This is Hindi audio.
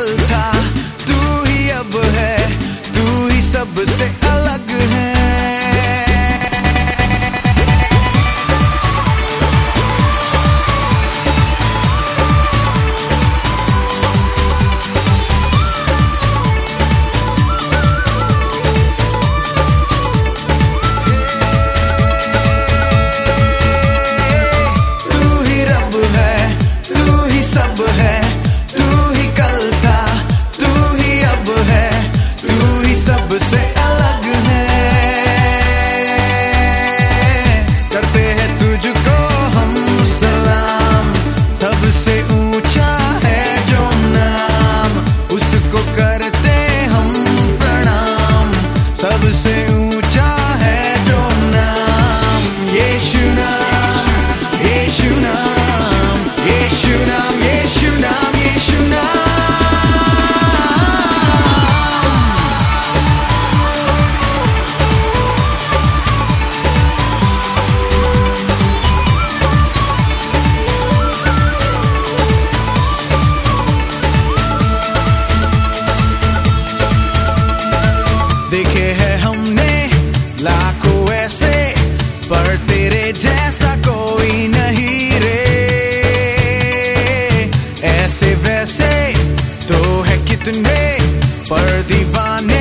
कल था, तू ही अब है, तू ही सबसे अलग है। सब है, तू ही कल था, तू ही अब है, तू ही सबसे अलग है। करते हैं तुझको हम सलाम, सबसे ऊंचा है जो नाम, उसको करते हम प्रणाम, सबसे ऊंचा है जो नाम, यीशु नाम, यीशु नाम, यीशु नाम, यीशु नाम, यीशु नाम। देखे हैं हमने लाखों ऐसे, पर तेरे जैसा कोई नहीं रे। ऐसे वैसे तो है कितने, पर दीवाने